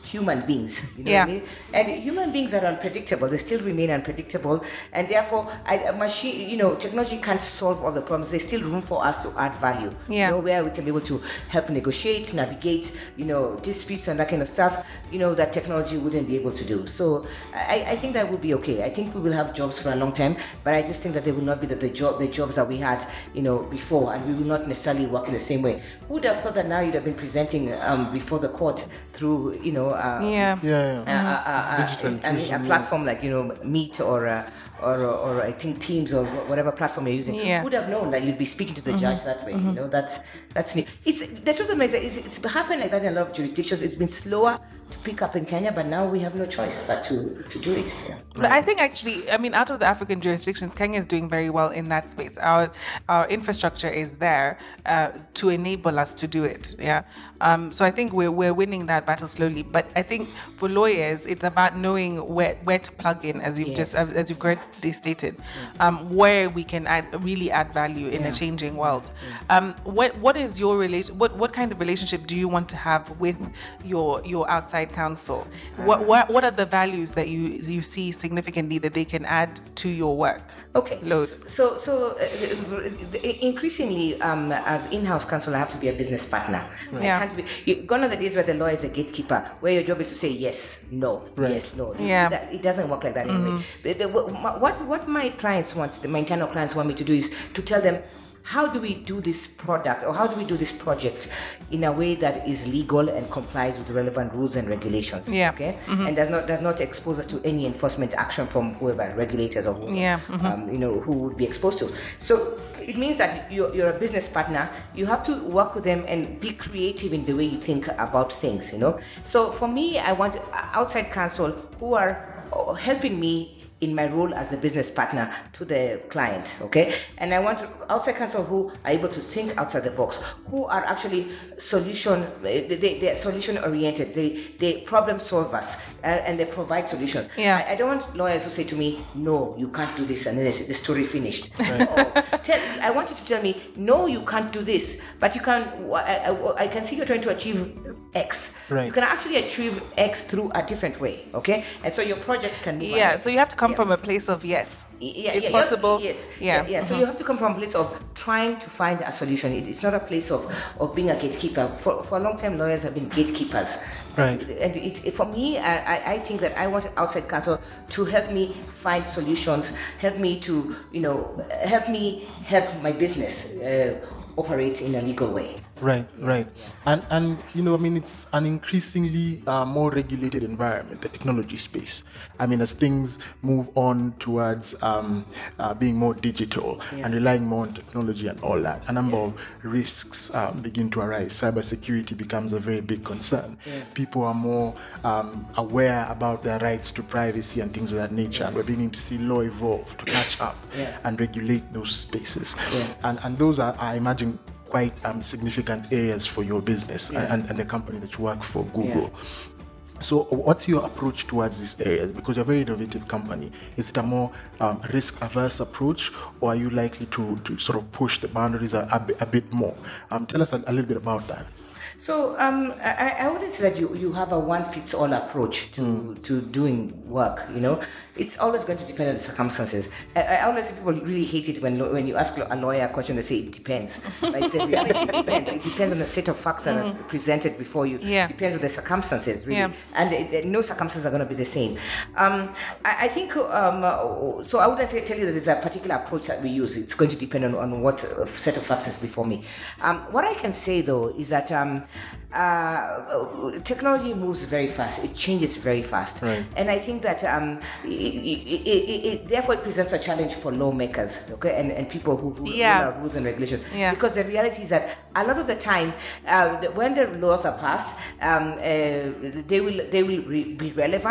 human beings. You know Yeah. what I mean? And human beings are unpredictable. They still remain unpredictable, and therefore, I, a machine, you know, technology can't solve all the problems. There's still room for us to add value. Yeah. You know, where we can be able to help negotiate, navigate, you know, disputes and that kind of stuff. You know, that technology wouldn't be able to do. So I, I think that will be okay. I think we will have jobs for a long time, but I just think that they will not be the, the job the jobs that we had, you know, before, and we will not necessarily work in the same way. Who would have thought that now you'd have been presenting um, before the court through, you know, uh, Yeah. Yeah, yeah. uh, uh, uh, Digital and a inclusion, platform like, you know, Meet or uh, or, or or I think Teams or wh- whatever platform you're using. Yeah. Would have known that you'd be speaking to the judge that way. You know, that's that's new. It's the truth of the matter is it's, it's happened like that in a lot of jurisdictions. It's been slower to pick up in Kenya, but now we have no choice but to to do it. Yeah. But I think actually, I mean, out of the African jurisdictions, Kenya is doing very well in that space. Our our infrastructure is there uh, to enable us to do it. Yeah. Um, so I think we're we're winning that battle slowly. But I think for lawyers, it's about knowing where where to plug in, as you've Yes. just as you've correctly stated, um, where we can add really add value in a changing world. Um, what what is your relation? What what kind of relationship do you want to have with your your outside counsel? What what what are the values that you you see significantly that they can add to your work? Okay. Load. So, so uh, increasingly, um, as in-house counsel, I have to be a business partner. I Yeah. can't be. You, gone are the days where the lawyer is a gatekeeper, where your job is to say yes, no, Right. yes, no. Yeah. That, it doesn't work like that anyway. The- the- what what my clients want, my internal clients want me to do is to tell them, how do we do this product or how do we do this project in a way that is legal and complies with the relevant rules and regulations? Yeah. Okay. And does not does not expose us to any enforcement action from whoever, regulators or whoever, Yeah. um, you know, who would be exposed to. So it means that you're, you're a business partner. You have to work with them and be creative in the way you think about things. You know. So for me, I want outside counsel who are uh, helping me in my role as the business partner to the client, okay? And I want outside counsel who are able to think outside the box, who are actually solution, they, they, they're solution oriented, they, they problem solvers, uh, and they provide solutions. Yeah. I, I don't want lawyers who say to me, no, you can't do this, and then the story finished. Or tell, I want you to tell me, no, you can't do this, but you can, I, I, I can see you're trying to achieve X. Right. You can actually achieve X through a different way, okay? And so your project can move Yeah. ahead. So you have to come Yeah. from a place of yes. Yeah, It's yeah, possible. Yeah, yes. Yeah. Yeah. So Mhm. you have to come from a place of trying to find a solution. It, it's not a place of, of being a gatekeeper. For, for a long time, lawyers have been gatekeepers. Right. And it, it, for me, I, I- I think that I want outside counsel to help me find solutions, help me to, you know, help me help my business uh, operate in a legal way. Right, right. And, and you know, I mean, it's an increasingly uh, more regulated environment, the technology space. I mean, as things move on towards um, uh, being more digital and relying more on technology and all that, a number of risks um, begin to arise. Cybersecurity becomes a very big concern. People are more um, aware about their rights to privacy and things of that nature, and we're beginning to see law evolve to catch up Yeah. and regulate those spaces. And, and those are, I imagine, quite um, significant areas for your business and, and the company that you work for, Google. So what's your approach towards these areas? Because you're a very innovative company. Is it a more um, risk-averse approach, or are you likely to, to sort of push the boundaries a, a, bit, a bit more? Um, tell us a, a little bit about that. So um, I, I wouldn't say that you, you have a one-fits-all approach to, mm. to doing work, you know. It's always going to depend on the circumstances. I, I always say people really hate it when when you ask a lawyer a question, they say it depends. But I say reality it depends. It depends on the set of facts that mm. are presented before you. Yeah. It depends on the circumstances, really. Yeah. And it, it, no circumstances are going to be the same. Um, I, I think, um, uh, so I wouldn't say, tell you that there's a particular approach that we use. It's going to depend on, on what set of facts is before me. Um, what I can say, though, is that um, uh, technology moves very fast. It changes very fast. Right. And I think that um, it, it, it, it, therefore it presents a challenge for lawmakers, okay, and, and people who, who Yeah. rule out rules and regulations. Yeah. Because the reality is that a lot of the time, uh, the- when the laws are passed, um, uh, they will they will re- be relevant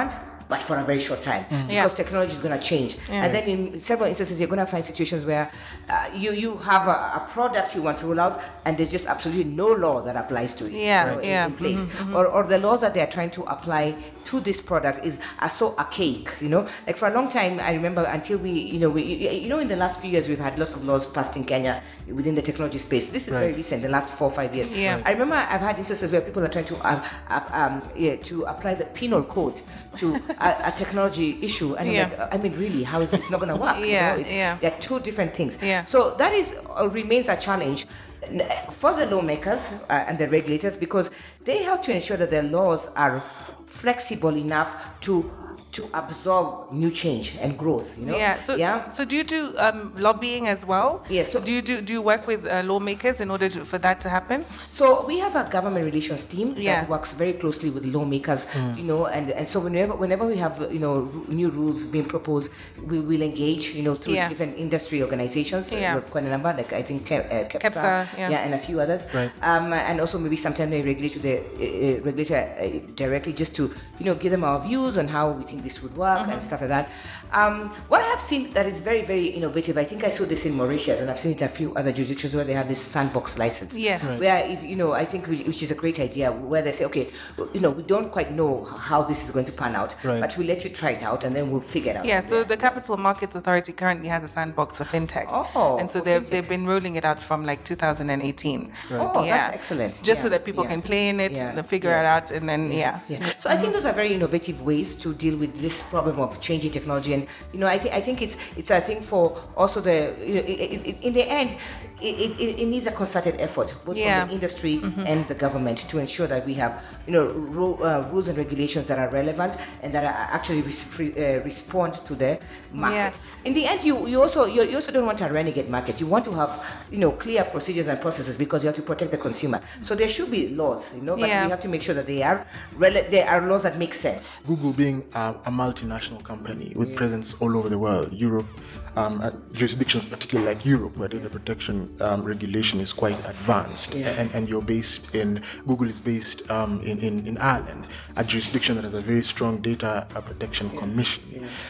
but for a very short time, Yeah. because technology is going to change. Yeah. And then in several instances, you're going to find situations where uh, you you have a, a product you want to roll out, and there's just absolutely no law that applies to it. Yeah, you know, in- yeah. in place, Mhm, or or the laws that they are trying to apply to this product is are so archaic. You know, like for a long time, I remember until we, you know, we, you know, in the last few years, we've had lots of laws passed in Kenya within the technology space. This is Right. very recent, the last four or five years. Yeah. Right. I remember I've had instances where people are trying to uh, uh, um, yeah, to apply the penal code to a, a technology issue, and I'm Yeah. like, I mean, really, how is this not going to work? You Yeah, know, it's, yeah. They're two different things. Yeah. So that is uh, remains a challenge n- for the lawmakers uh, and the regulators, because they have to ensure that their laws are flexible enough to to absorb new change and growth. You know. Yeah. So, yeah. so do you do um, lobbying as well? Yes, so- do you do do you work with uh, lawmakers in order to, for that to happen? So we have a government relations team Yeah. that works very closely with lawmakers, you know, and, and so whenever whenever we have you know r- new rules being proposed, we will engage, you know, through Yeah. different industry organizations. Yeah. uh, quite a number, like I think Ke- uh, KEPSA, KEPSA, yeah. and a few others. Right. Um, and also maybe sometimes they regulate to the uh, uh, regulator uh, directly, just to you know give them our views on how we think this would work Mm-hmm. and stuff like that. Um, what I have seen that is very very innovative, I think I saw this in Mauritius, and I've seen it in a few other jurisdictions where they have this sandbox license. Yes. Right. Where if you know, I think which which is a great idea, where they say, okay, you know, we don't quite know how this is going to pan out, Right. but we'll let you try it out, and then we'll figure it out. Yeah, so the Capital Markets Authority currently has a sandbox for fintech. Oh, and so for they've, fintech. they've been rolling it out from like two thousand eighteen. Oh, Yeah. that's excellent. Just so Yeah, that people yeah. can play in it, Yeah, figure yes. it out, and then, yeah. Yeah. So I think those are very innovative ways to deal with this problem of changing technology, and you know, I think I think it's it's a thing for also the you know, it, it, it, in the end, it, it, it needs a concerted effort both Yeah. from the industry and the government to ensure that we have you know ru- uh, rules and regulations that are relevant and that are actually res- free, uh, respond to the market. In the end, you you also you, you also don't want a renegade market. You want to have you know clear procedures and processes because you have to protect the consumer. So there should be laws, you know, but Yeah. we have to make sure that they are rele- they are laws that make sense. Google being a, a multinational company with presence all over the world, Europe, um, and jurisdictions particularly like Europe, where data protection um, regulation is quite advanced, and, and you're based in, Google is based um, in, in, in Ireland, a jurisdiction that has a very strong data uh, protection commission.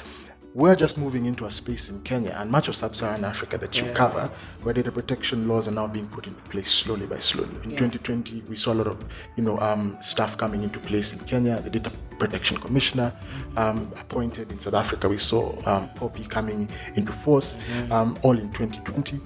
We're just moving into a space in Kenya and much of sub-Saharan Africa that you cover, where data protection laws are now being put into place slowly by slowly. In twenty twenty, we saw a lot of, you know, um, stuff coming into place in Kenya. The Data Protection Commissioner um, appointed in South Africa. We saw um, Poppy coming into force, um, all in twenty twenty.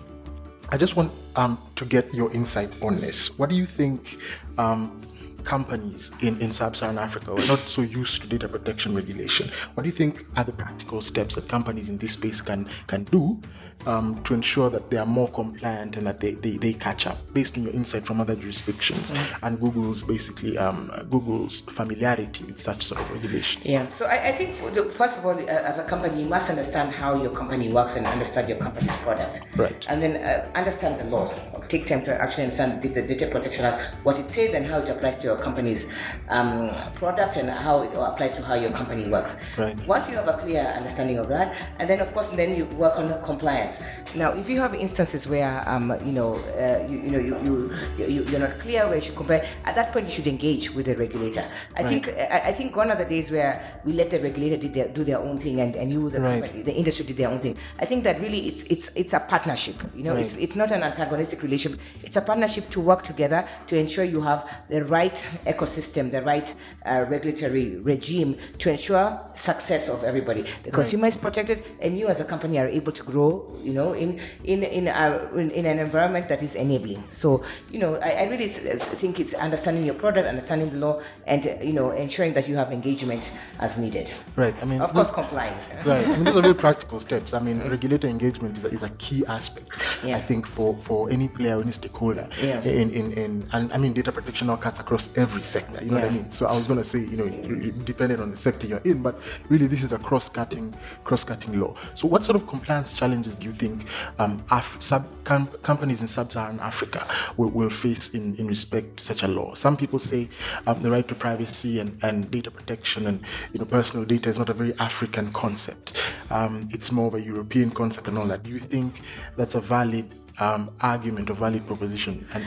I just want um, to get your insight on this. What do you think um, companies in, in sub-Saharan Africa who are not so used to data protection regulation, what do you think are the practical steps that companies in this space can can do um, to ensure that they are more compliant and that they, they, they catch up based on your insight from other jurisdictions mm. and Google's basically um, Google's familiarity with such sort of regulations? Yeah. So I, I think the, first of all, uh, as a company, you must understand how your company works and understand your company's product. Right. And then uh, understand the law. Take time to actually understand the Data Protection Act, what it says and how it applies to your company's um, product and how it applies to how your company works. Right. Once you have a clear understanding of that, and then of course, then you work on compliance. Now, if you have instances where um, you know, uh, you, you know, you, you you you're not clear where you should comply, at that point you should engage with the regulator. I Right. think I, I think gone are the days where we let the regulator do their, do their own thing and, and you the, Right. company, the industry did their own thing. I think that really it's it's it's a partnership. You know, Right. it's it's not an antagonistic relationship. It's a partnership to work together to ensure you have the right ecosystem, the right uh, regulatory regime to ensure success of everybody. The consumer right. is protected, and you as a company are able to grow. You know, in in in, a, in, in an environment that is enabling. So you know, I, I really think it's understanding your product, understanding the law, and uh, you know, ensuring that you have engagement as needed. Right. I mean, of course, complying. Right. I mean, those are very practical steps. I mean, regulator engagement is a, is a key aspect. Yeah. I think for, for any player, any stakeholder, yeah. in, in in and I mean, data protection now cuts across every sector. You know yeah. what I mean? So I was going to say, you know, depending on the sector you're in, but really this is a cross-cutting cross-cutting law. So what sort of compliance challenges do you think um, Af- sub com- companies in sub-Saharan Africa will, will face in, in respect to such a law? Some people say um, the right to privacy and, and data protection and you know personal data is not a very African concept. Um, it's more of a European concept and all that. Do you think that's a valid um, argument or valid proposition? And, and what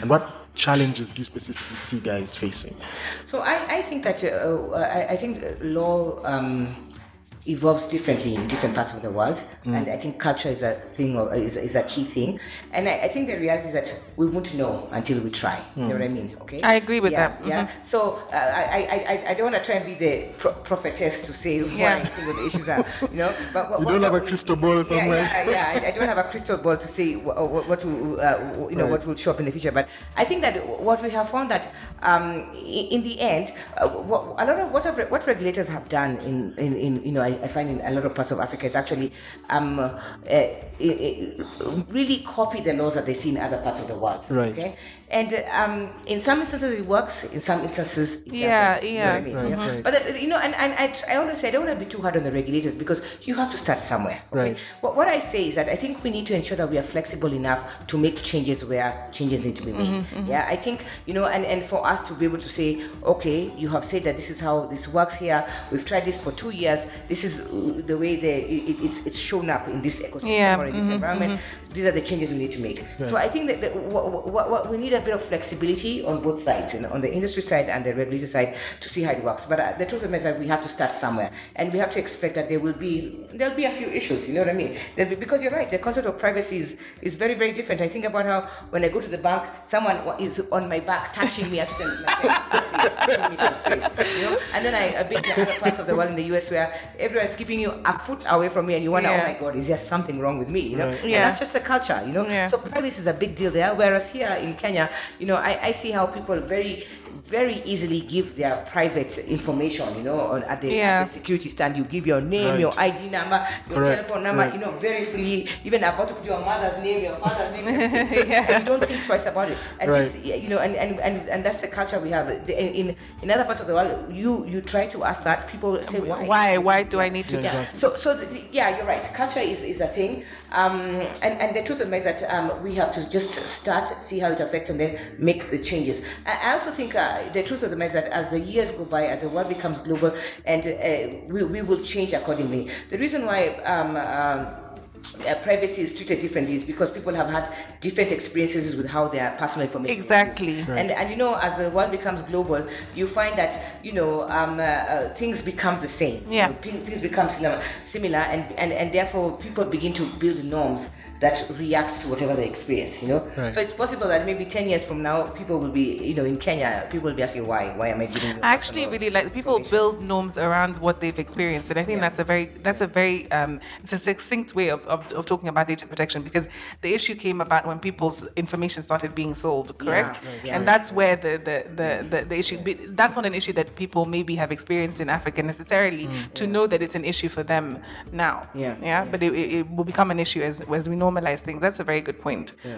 challenges do you specifically see guys facing? So I, I think that uh, I, I think law um, evolves differently in different parts of the world, mm. and I think culture is a thing or is, is a key thing. And I, I think the reality is that we won't know until we try. Mm. You know what I mean? Okay. I agree with yeah, that. Yeah. Mm-hmm. So uh, I, I, I, I don't want to try and be the pro- prophetess to say yeah. what I think the issues are. You know, but what, you what, don't what, have a crystal ball somewhere. Yeah, yeah, yeah I, I don't have a crystal ball to say what, what, what will uh, you know right. what will show up in the future. But I think that what we have found that um, in, in the end, uh, what, a lot of what have, what regulators have done in, in, in you know I, I find in a lot of parts of Africa is actually um, uh, it, it really copy the laws that they see in other parts of the world. Right. Okay. And um, in some instances it works, in some instances it yeah, doesn't. yeah. You know what I mean? Right, Yeah. right. But uh, you know, and, and I, I always say I don't want to be too hard on the regulators because you have to start somewhere. Okay? Right. What, what I say is that I think we need to ensure that we are flexible enough to make changes where changes need to be made. Mm-hmm, mm-hmm. Yeah, I think you know, and, and for us to be able to say, okay, you have said that this is how this works here. We've tried this for two years. This is the way the it, it's it's shown up in this ecosystem yeah, or in this mm-hmm, environment. Mm-hmm. These are the changes we need to make. Yeah. So I think that the, what, what, what we need a bit of flexibility on both sides, you know, on the industry side and the regulatory side, to see how it works. But uh, the truth of it is that we have to start somewhere, and we have to expect that there will be there'll be a few issues. You know what I mean? There'll be, because you're right, the concept of privacy is, is very very different. I think about how when I go to the bank, someone is on my back touching me. I have to tell my face, please give me some space. You know, and then I a bit in other parts of the world in the U S where everyone is keeping you a foot away from me, and you wonder, yeah. oh my God, is there something wrong with me? You know, right. and yeah. that's just a culture. You know, yeah. so privacy is a big deal there. Whereas here in Kenya, you know, I, I see how people very very easily give their private information, you know, on, at, the, yeah. at the security stand. You give your name, right. your I D number, your Correct. telephone number, right. you know, very freely, even about to put your mother's name, your father's name, yeah. and you don't think twice about it. And right. this, you know, and, and, and, and that's the culture we have. In, in in other parts of the world, you you try to ask that, people say, why? Why? Why do I need to? Yeah, Yeah. exactly. So, so the, yeah, you're right. Culture is, is a thing, um, and and the truth of it is that um, we have to just start, see how it affects, and then make the changes. I, I also think uh, the truth of the matter is that as the years go by, as the world becomes global, and uh, we we will change accordingly. The reason why. Um, um, Uh, privacy is treated differently is because people have had different experiences with how their personal information Exactly. is. And and you know, as the world becomes global, you find that you know um, uh, uh, things become the same. Yeah. You know, things become similar, similar, and, and and therefore people begin to build norms that react to whatever they experience. You know, right. so it's possible that maybe ten years from now, people will be, you know, in Kenya, people will be asking why, why am I giving? I actually really like people build norms around what they've experienced, and I think Yeah. that's a very that's a very um, it's a succinct way of, of, of talking about data protection, because the issue came about when people's information started being sold, correct? Yeah, right, yeah. And that's where the the, the, the the issue. That's not an issue that people maybe have experienced in Africa necessarily Mm, to know that it's an issue for them now. Yeah, yeah. yeah. But it, it will become an issue as as we normalize things. That's a very good point. Yeah.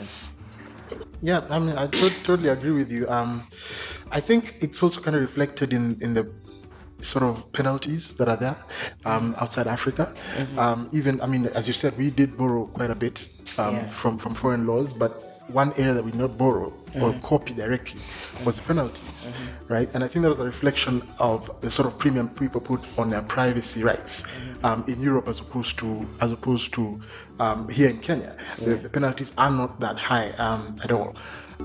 Yeah, I mean, I to- totally agree with you. Um, I think it's also kind of reflected in, in the sort of penalties that are there um, outside Africa. Mm-hmm. Um, even, I mean, as you said, we did borrow quite a bit um, Yeah. from, from foreign laws, but one area that we did not borrow or copy directly was the penalties, Mm-hmm. right? And I think that was a reflection of the sort of premium people put on their privacy rights um, in Europe as opposed to as opposed to um, here in Kenya. The, the penalties are not that high um, at all.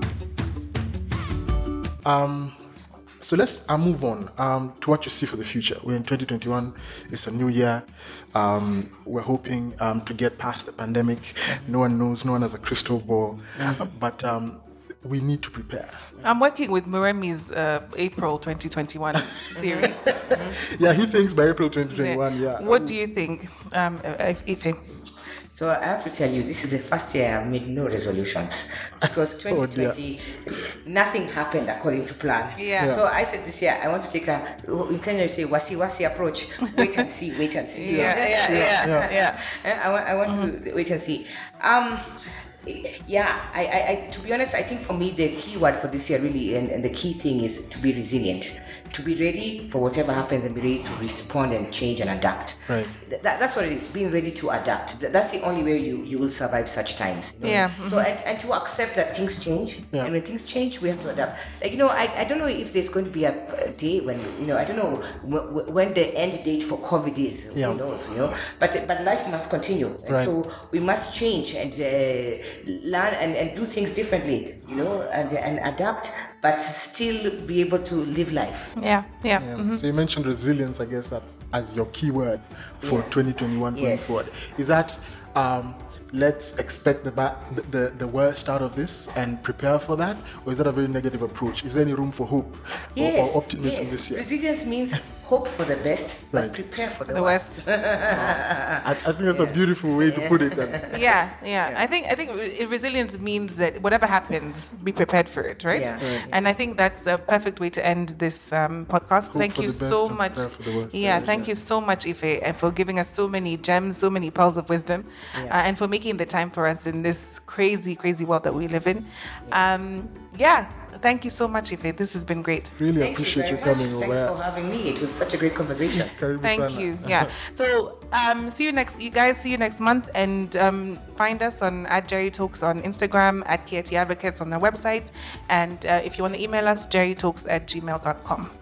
Um, so let's uh, move on um, to what you see for the future. We're in twenty twenty-one. It's a new year. Um, we're hoping um, to get past the pandemic. Mm-hmm. No one knows. No one has a crystal ball. Mm-hmm. Uh, but um, we need to prepare. I'm working with Muremi's uh, April twenty twenty-one theory. Yeah, he thinks by April twenty twenty-one. Yeah. What do you think, um, Ife? So I have to tell you, this is the first year I've made no resolutions because twenty twenty, oh nothing happened according to plan. Yeah. Yeah. So I said this year I want to take a, in Kenya you say wasi wasi approach, wait and see, wait and see. Yeah, yeah, yeah, yeah. yeah. I want, I want mm-hmm. to wait and see. Um, yeah, I, I, I, to be honest, I think for me the key word for this year really, and, and the key thing is to be resilient, to be ready for whatever happens and be ready to respond and change and adapt. Right. Th- that, that's what it is, being ready to adapt. Th- That's the only way you, you will survive such times. Yeah. So, and, and to accept that things change, Yeah. and when things change, we have to adapt. Like, you know, I, I don't know if there's going to be a, a day when, you know, I don't know w- when the end date for COVID is, Yeah. who knows, you know, but but life must continue. And Right. so we must change and uh, learn and, and do things differently, you know, and, and adapt, but still be able to live life. Yeah, yeah. Yeah. Mm-hmm. So you mentioned resilience, I guess, that as your keyword for Yeah. twenty twenty-one going Yes. forward. Is that um, let's expect the, ba- the, the the worst out of this and prepare for that, or is that a very negative approach? Is there any room for hope or, Yes, or optimism yes. this year? Resilience means hope for the best, but Right. prepare for the, The worst. worst. I, I think that's a beautiful way to put it. Then. Yeah, yeah. I think I think re- resilience means that whatever happens, be prepared for it, right? Yeah. Right. And I think that's a perfect way to end this um, podcast. Hope thank for you the best so and much. prepare for the worst. Yeah, Yeah, thank yeah. you so much, Ife, and for giving us so many gems, so many pearls of wisdom, Yeah. uh, and for making the time for us in this crazy, crazy world that we live in. Um, yeah, thank you so much, Ife. This has been great. Really Thank appreciate you, you, very coming much. over. Thanks for having me. It was such a great conversation. Karibu Thank sana. you. Yeah. So um, see you next. You guys see you next month, and um, find us on at Jerry Talks on Instagram, at K I T Advocates on the website, and uh, if you want to email us, jerrytalks at gmail dot com.